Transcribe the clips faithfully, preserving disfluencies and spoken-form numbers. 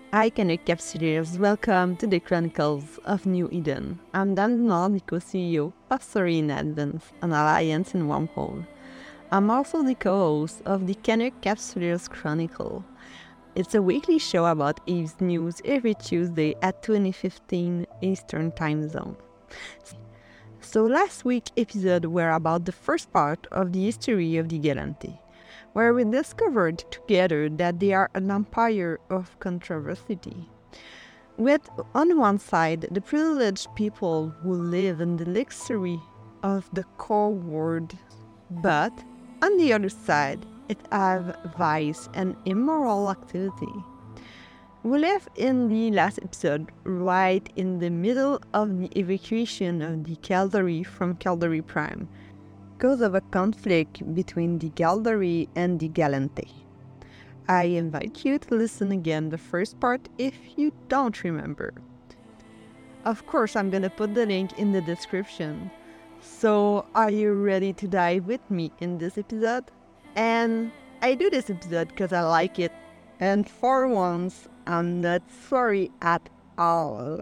Hi, Canuck Capsuleers. Welcome to the Chronicles of New Eden. I'm Dan Nordico, C E O of Story in Advance, an alliance in Wormhole. I'm also the co-host of the Canuck Capsuleers Chronicle. It's a weekly show about Eve's news every Tuesday at twenty fifteen Eastern Time Zone. So last week's episode were about the first part of the history of the Gallantry, where we discovered together that they are an empire of controversy. With, on one side, the privileged people who live in the luxury of the core world, but on the other side, it have vice and immoral activity. We left in the last episode right in the middle of the evacuation of the Caldari from Caldari Prime, because of a conflict between the Galdari and the Gallantry. I invite you to listen again the first part if you don't remember. Of course, I'm gonna put the link in the description. So, are you ready to dive with me in this episode? And I do this episode because I like it. And for once, I'm not sorry at all.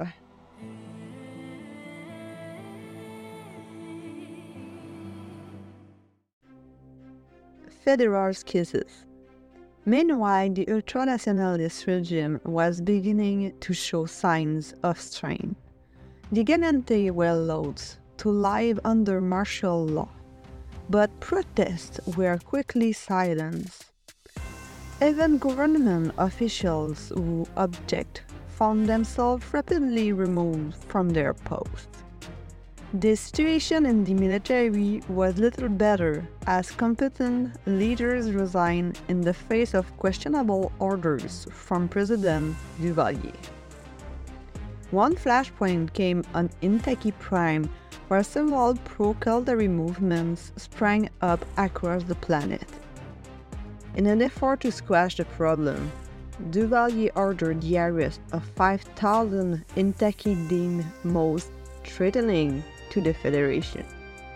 Federal kisses. Meanwhile, the ultranationalist regime was beginning to show signs of strain. The Gallantry were loath to live under martial law, but protests were quickly silenced. Even government officials who object found themselves rapidly removed from their posts. The situation in the military was little better as competent leaders resigned in the face of questionable orders from President Duvalier. One flashpoint came on Intaki Prime where several pro-Caldari movements sprang up across the planet. In an effort to squash the problem, Duvalier ordered the arrest of five thousand Intaki deemed most threatening to the Federation.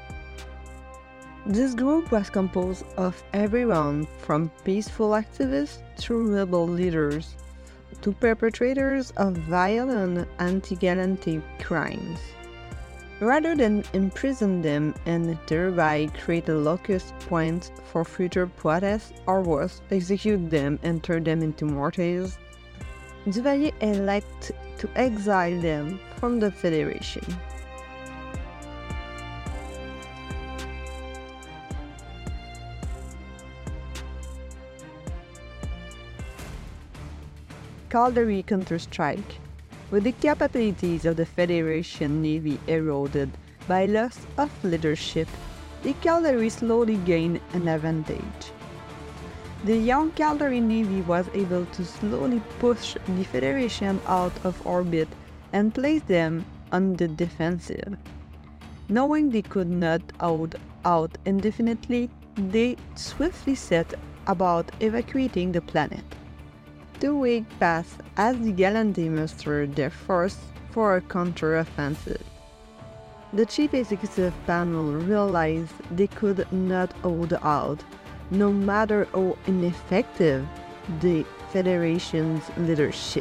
This group was composed of everyone from peaceful activists to rebel leaders to perpetrators of violent anti-Gallantry crimes. Rather than imprison them and thereby create a locus point for future protests or worse, execute them and turn them into martyrs, Duvalier elected to exile them from the Federation. Caldari counter-strike. With the capabilities of the Federation Navy eroded by loss of leadership, the Caldari slowly gained an advantage. The young Caldari Navy was able to slowly push the Federation out of orbit and place them on the defensive. Knowing they could not hold out indefinitely, they swiftly set about evacuating the planet. Two weeks passed as the Gallantry mustered their force for a counter-offensive. The Chief Executive Panel realized they could not hold out, no matter how ineffective the Federation's leadership.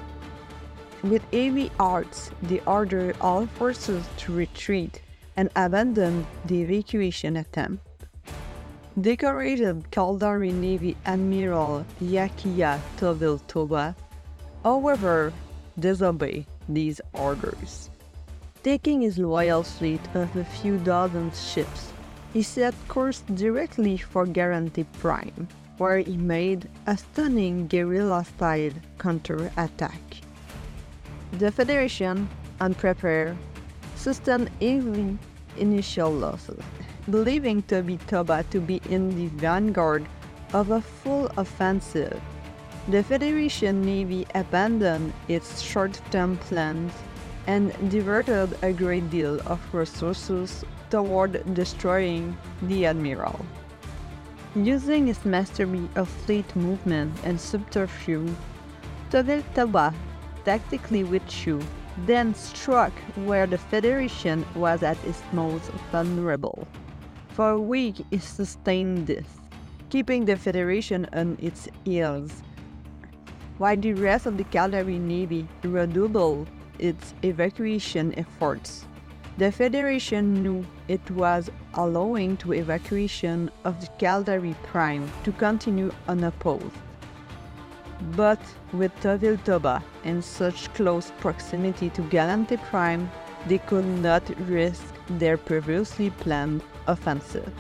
With heavy hearts, they ordered all forces to retreat and abandon the evacuation attempt. Decorated Caldari Navy Admiral Yakiya Tovil Toba, however, disobeyed these orders. Taking his loyal fleet of a few dozen ships, he set course directly for Gallantry Prime, where he made a stunning guerrilla-style counter-attack. The Federation, unprepared, sustained heavy initial losses. Believing Toby Toba to be in the vanguard of a full offensive, the Federation Navy abandoned its short-term plans and diverted a great deal of resources toward destroying the Admiral. Using his mastery of fleet movement and subterfuge, Tovil Toba tactically withdrew, then struck where the Federation was at its most vulnerable. For a week he sustained this, keeping the Federation on its heels. while the rest of the Caldari Navy redoubled its evacuation efforts. The Federation knew it was allowing the evacuation of the Caldari Prime to continue unopposed. But with Toville Toba in such close proximity to Galante Prime, they could not risk their previously planned offensive.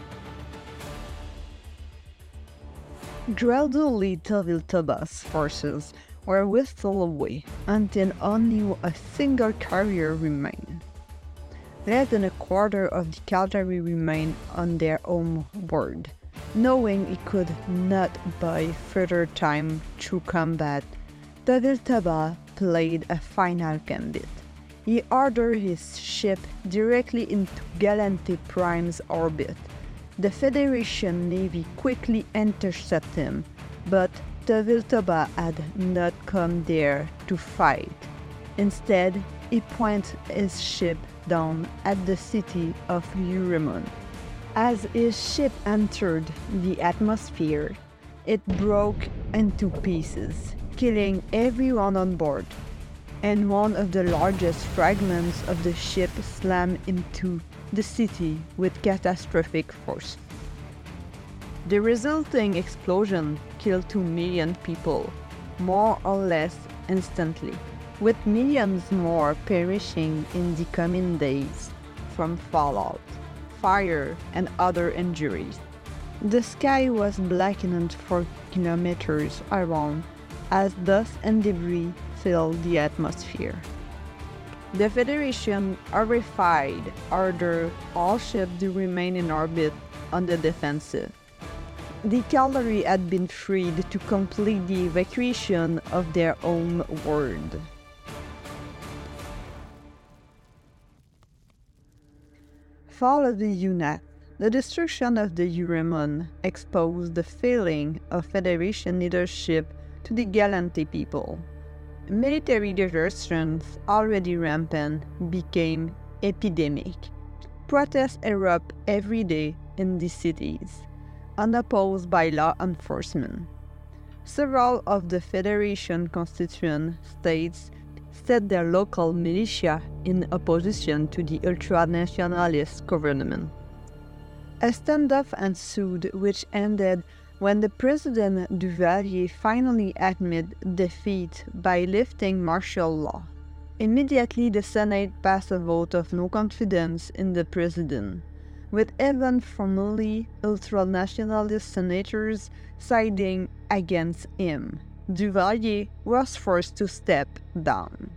Gradually, Toville Toba's forces were whisked away until only a single carrier remained. Less than a quarter of the cavalry remained on their own board. Knowing he could not buy further time through combat, Toville Toba played a final gambit. He ordered his ship directly into Galante Prime's orbit. The Federation Navy quickly intercepted him, but Toville Toba had not come there to fight. Instead, he pointed his ship down at the city of Eurymon. As his ship entered the atmosphere, it broke into pieces, killing everyone on board, and one of the largest fragments of the ship slammed into the city with catastrophic force. The resulting explosion killed two million people, more or less instantly, with millions more perishing in the coming days from fallout, fire, and other injuries. The sky was blackened for kilometers around as dust and debris filled the atmosphere. The Federation, horrified, ordered all ships to remain in orbit on the defensive. The cavalry had been freed to complete the evacuation of their own world. Fall of the U N A T. The destruction of the Eurymon exposed the failing of Federation leadership to the Galante people. Military desertions, already rampant, became epidemic. Protests erupt every day in the cities, unopposed by law enforcement. Several of the Federation constituent states set their local militia in opposition to the ultranationalist government. A standoff ensued which ended when the President Duvalier finally admitted defeat by lifting martial law. Immediately the Senate passed a vote of no confidence in the President, with even formerly ultranationalist senators siding against him. Duvalier was forced to step down.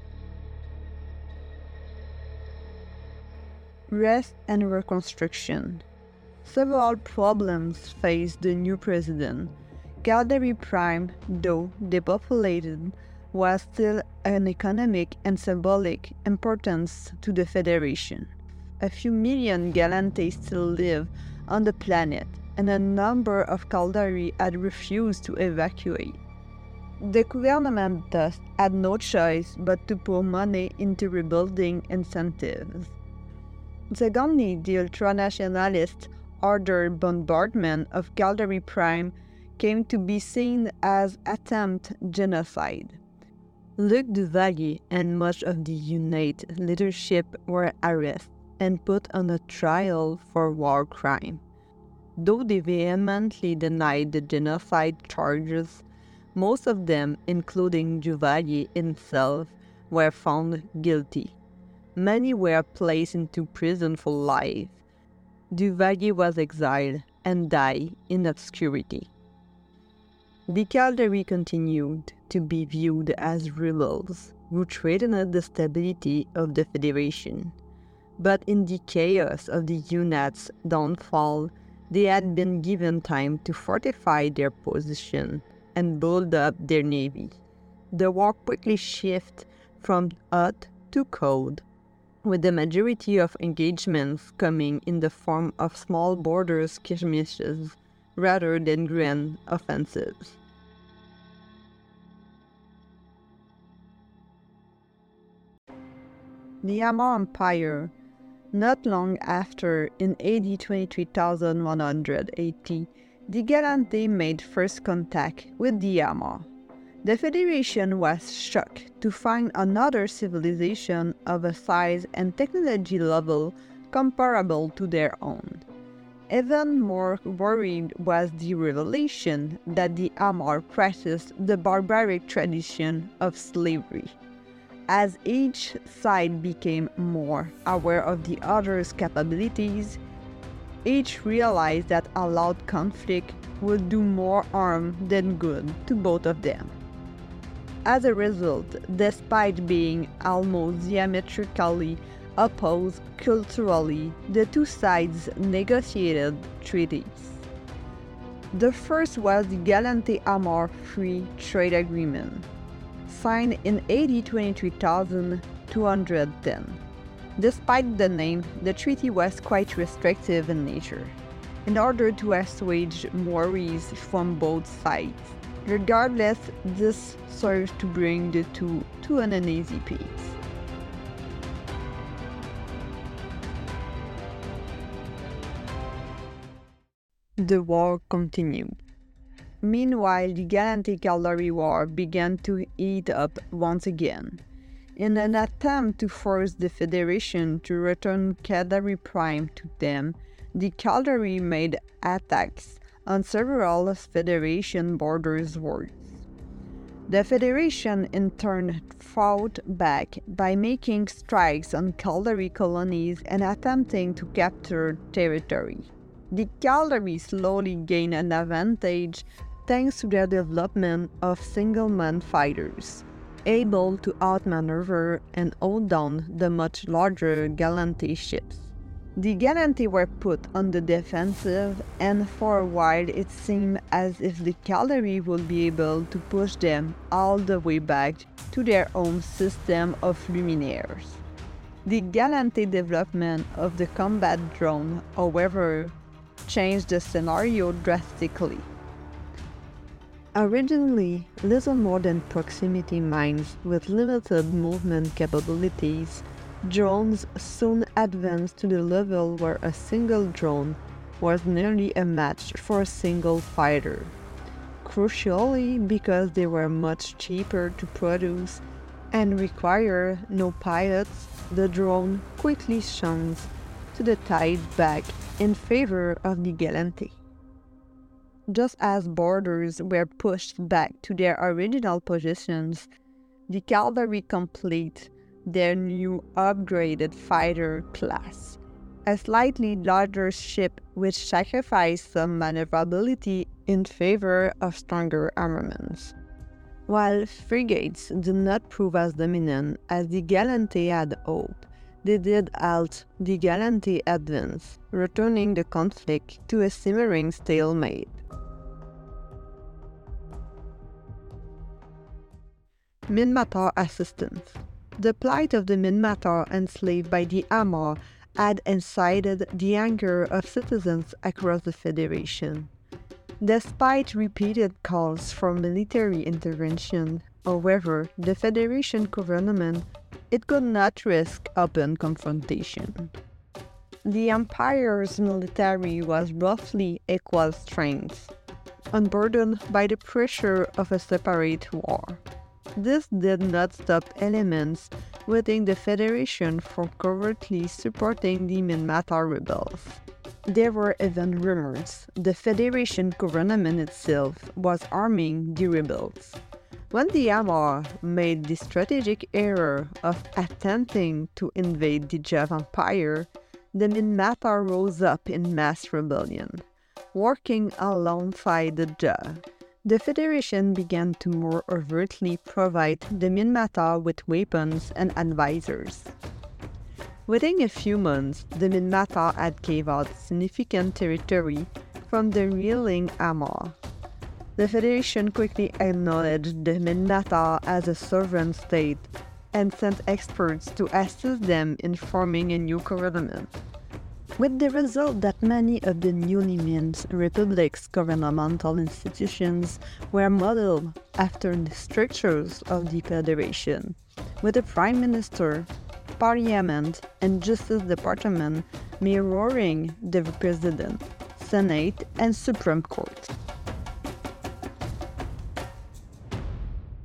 Rest and reconstruction. Several problems faced the new president. Caldari Prime, though depopulated, was still an economic and symbolic importance to the Federation. A few million Galante still live on the planet, and a number of Caldari had refused to evacuate. The government thus had no choice but to pour money into rebuilding incentives. Secondly, the ultranationalists ordered bombardment of Caldari Prime came to be seen as attempt genocide. Luc Duvalier and much of the U N A T leadership were arrested and put on a trial for war crime. Though they vehemently denied the genocide charges, most of them, including Duvalier himself, were found guilty. Many were placed into prison for life. Duvalier was exiled and died in obscurity. The Caldari continued to be viewed as rebels who threatened the stability of the Federation. But in the chaos of the U N A T's downfall, they had been given time to fortify their position and build up their navy. The war quickly shifted from hot to cold, with the majority of engagements coming in the form of small border skirmishes rather than grand offensives. The Amar Empire. Not long after, in A D twenty-three thousand one hundred eighty, the Galante made first contact with the Amar. The Federation was shocked to find another civilization of a size and technology level comparable to their own. Even more worried was the revelation that the Amor practiced the barbaric tradition of slavery. As each side became more aware of the other's capabilities, each realized that allowed conflict would do more harm than good to both of them. As a result, despite being almost diametrically opposed culturally, the two sides negotiated treaties. The first was the Galante-Amor Free Trade Agreement, signed in A D twenty-three thousand two hundred ten. Despite the name, the treaty was quite restrictive in nature, in order to assuage worries from both sides. Regardless, this served to bring the two to an uneasy peace. The war continued. Meanwhile, the Galante-Caldari War began to heat up once again. In an attempt to force the Federation to return Caldari Prime to them, the Caldari made attacks on several Federation borders wards. The Federation in turn fought back by making strikes on Caldari colonies and attempting to capture territory. The Caldari slowly gained an advantage thanks to their development of single-man fighters, able to outmaneuver and hold down the much larger Galante ships. The Galante were put on the defensive, and for a while it seemed as if the Caldari would be able to push them all the way back to their own system of luminaires. The Galante development of the combat drone, however, changed the scenario drastically. Originally little more than proximity mines with limited movement capabilities, drones soon advanced to the level where a single drone was nearly a match for a single fighter. Crucially, because they were much cheaper to produce and require no pilots, the drone quickly shone to the tide back in favor of the Galante. Just as borders were pushed back to their original positions, the Caldari complete their new upgraded fighter class, a slightly larger ship which sacrificed some maneuverability in favor of stronger armaments. While frigates did not prove as dominant as the Galante had hoped, they did halt the Galante advance, returning the conflict to a simmering stalemate. Minmatar assistance. The plight of the Minmatar enslaved by the Amor had incited the anger of citizens across the Federation. Despite repeated calls for military intervention, however, the Federation government it could not risk open confrontation. The Empire's military was roughly equal strength, unburdened by the pressure of a separate war. This did not stop elements within the Federation from covertly supporting the Minmatar rebels. There were even rumors the Federation government itself was arming the rebels. When the Amor made the strategic error of attempting to invade the Java Empire, the Minmatar rose up in mass rebellion, working alongside the Java. The Federation began to more overtly provide the Minmatar with weapons and advisors. Within a few months, the Minmatar had carved out significant territory from the reeling Amor. The Federation quickly acknowledged the Minmatar as a sovereign state and sent experts to assist them in forming a new government, with the result that many of the newly minted republic's governmental institutions were modeled after the structures of the Federation, with a prime minister, parliament, and justice department mirroring the president, senate, and supreme court.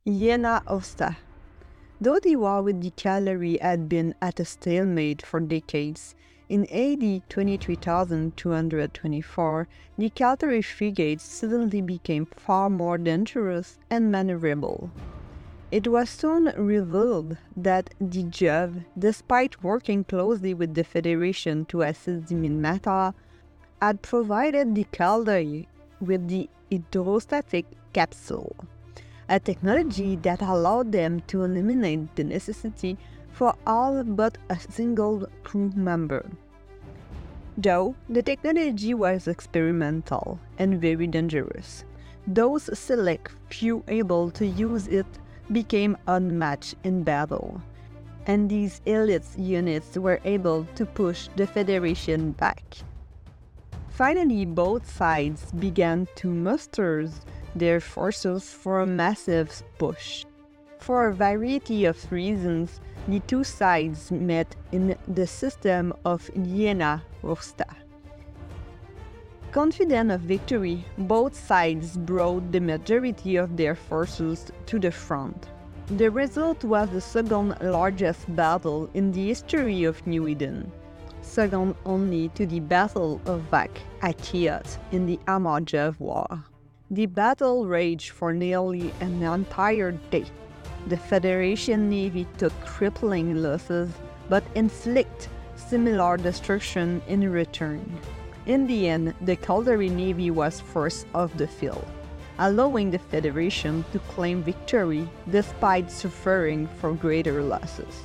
Iéna Osta. Though the war with the cavalry had been at a stalemate for decades, in A D twenty-three thousand two hundred twenty-four, the cavalry frigates suddenly became far more dangerous and maneuverable. It was soon revealed that the Juv, despite working closely with the Federation to assist the Minmatar, had provided the cavalry with the hydrostatic capsule, a technology that allowed them to eliminate the necessity for all but a single crew member. Though the technology was experimental and very dangerous, those select few able to use it became unmatched in battle, and these elite units were able to push the Federation back. Finally, both sides began to muster their forces for a massive push. For a variety of reasons, the two sides met in the system of Iéna Osta. Confident of victory, both sides brought the majority of their forces to the front. The result was the second largest battle in the history of New Eden, second only to the Battle of Vak Akiat in the Amar-Juv War. The battle raged for nearly an entire day. The Federation Navy took crippling losses, but inflicted similar destruction in return. In the end, the cavalry navy was forced off the field, allowing the Federation to claim victory despite suffering for greater losses.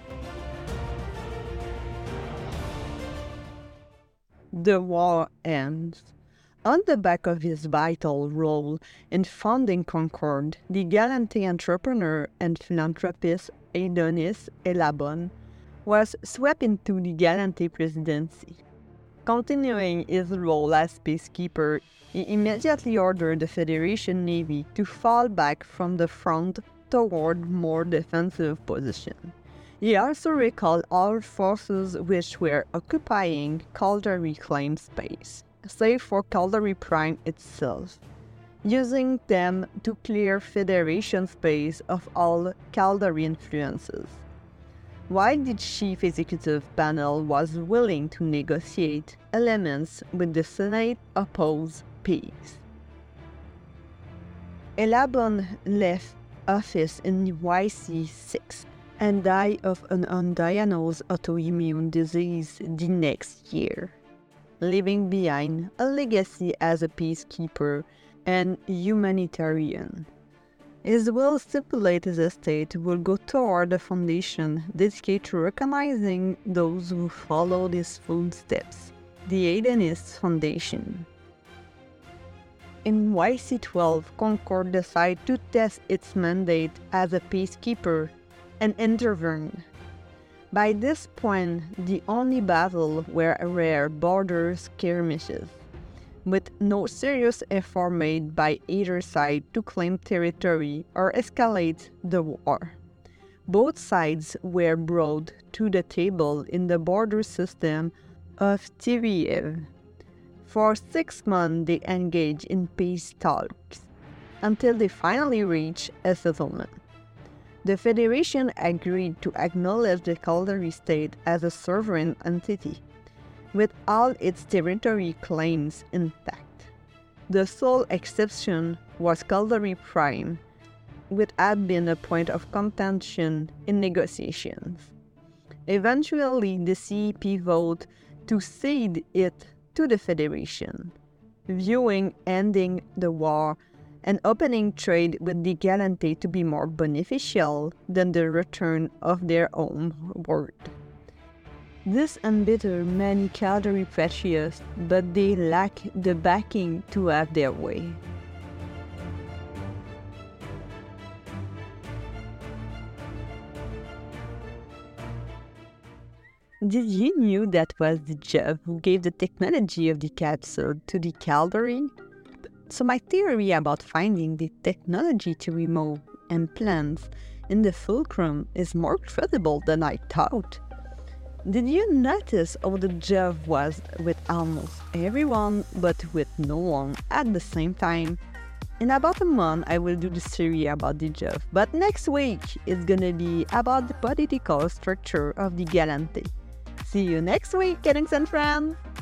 The war ends. On the back of his vital role in founding Concord, the gallant entrepreneur and philanthropist Adonis Elabon was swept into the Gallantry presidency. Continuing his role as peacekeeper, he immediately ordered the Federation Navy to fall back from the front toward more defensive positions. He also recalled all forces which were occupying Caldari claim space, save for Caldari Prime itself, using them to clear Federation space of all Caldari influences. While the Chief Executive Panel was willing to negotiate elements with the Senate opposed peace. Elabon left office in Y C six and died of an undiagnosed autoimmune disease the next year, leaving behind a legacy as a peacekeeper and humanitarian. His will stipulates his estate will go toward a foundation dedicated to recognizing those who followed his footsteps, the Adonis Foundation. In Y C twelve, Concord decided to test its mandate as a peacekeeper and intervene. By this point, the only battle were rare border skirmishes, with no serious effort made by either side to claim territory or escalate the war. Both sides were brought to the table in the border system of Tiviev. For six months they engaged in peace talks, until they finally reached a settlement. The Federation agreed to acknowledge the Caldari state as a sovereign entity, with all its territory claims intact. The sole exception was Caldari Prime, which had been a point of contention in negotiations. Eventually, the C E P voted to cede it to the Federation, viewing ending the war and opening trade with the Gallantry to be more beneficial than the return of their own word. This embittered many Caldari patriots, but they lacked the backing to have their way. Did you know that was the Juv who gave the technology of the capsule to the Caldari? So my theory about finding the technology to remove implants in the fulcrum is more credible than I thought. Did you notice how the Juv was with almost everyone but with no one at the same time? In about a month, I will do the series about the Jove, but next week it's gonna be about the political structure of the Galante. See you next week, Kennings and friends!